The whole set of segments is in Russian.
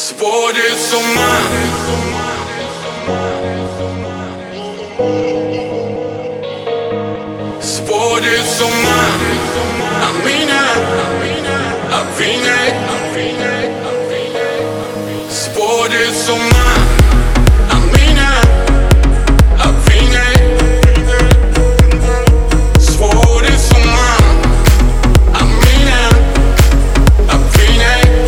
сводит с ума. Сводит с ума. А меня обвиняет. Сводит с ума. А меня обвиняет. Сводит с ума. А меня обвиняет.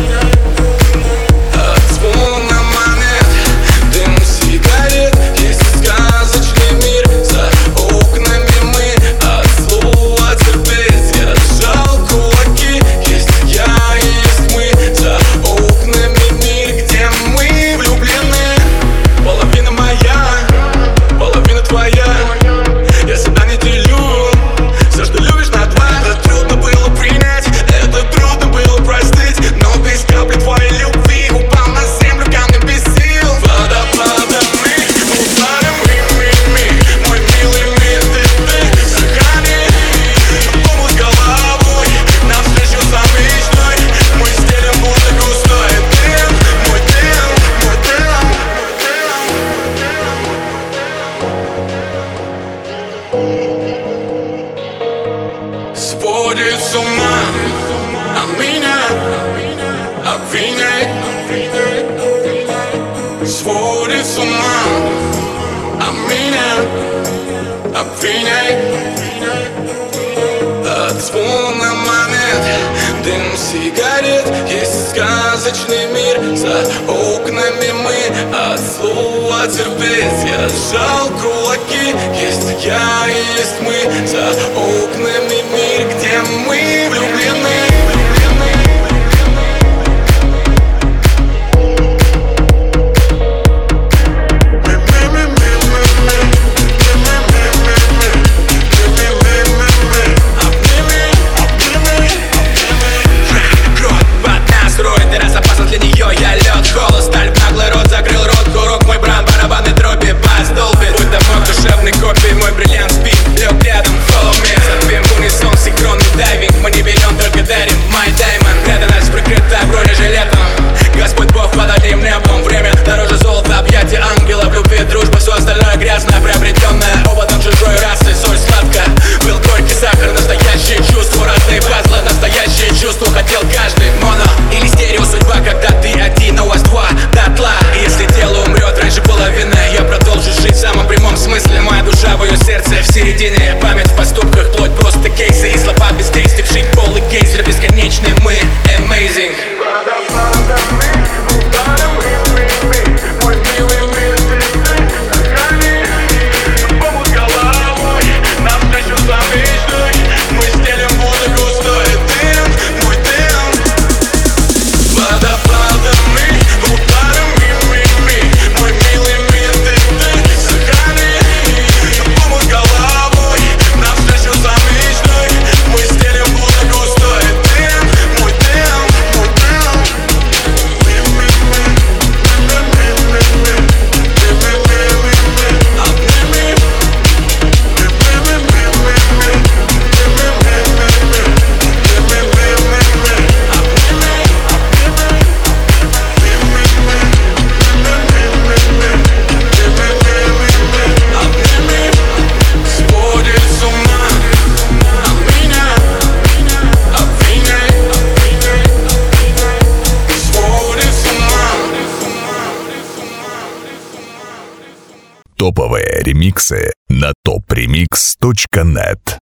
От звона монет, дым сигарет, есть сказочный мир. За окнами мы от слова терпеть. Я сжал кулаки, есть я и есть мы. За окнами мир, где мы влюблены. Половина моя, половина твоя. Я себя не делю, все, что любишь, на два. Это трудно было принять, это трудно было простить. Но без капли твоей любви упал на землю камнем без сил. Водопадами, ударами, мой милый мир, ты сохрани. Помог головой навстречу за мечтой. Мы стелим будто густой дым. Мой дым, мой дым. Сводит с ума. А меня обвиняет. Сводит с ума. А меня обвиняет. От звона монет, дым сигарет, есть сказочный мир. За окнами мы от слова терпеть. Я сжал кулаки, есть я и есть мы. За окнами мир, где мы влюблены. Мой бриллиант спит, лег рядом, follow me. Затвем в унисон, синхронный дайвинг. Мы не берем, только дарим. My diamond, преданность прикрыта бронежилетом. Господь Бог под одним небом. Время дороже золота, объятия ангела. В любви дружба, все остальное грязное, приобретенное опытом чужой расы. Соль сладкая, был горький сахар. Настоящие чувства, разные пазлы. Настоящие чувства хотел каждый. Моно или стерео судьба, когда ты один, а у вас два дотла. И если тело умрет раньше половины, я продолжу жить в самом прямом смысле. Моя душа в ее сердце в середине. Память в поступках, плоть просто кейсы. И слова без действий, вшить полый гейзер. Бесконечный мы, amazing. Мой милый мир, ты сохрани. Помог головой навстречу за мечтой. Мы стелим будто густой дым. Мой дым. Водопадами, ударами, мой милый мир, ты сохрани. Помог головой навстречу за мечтой. Мы стелим будто густой дым. Мой дым, мой дым. Сводит с ума. А меня обвиняет. Сводит с ума. Топовые ремиксы на topremix.net.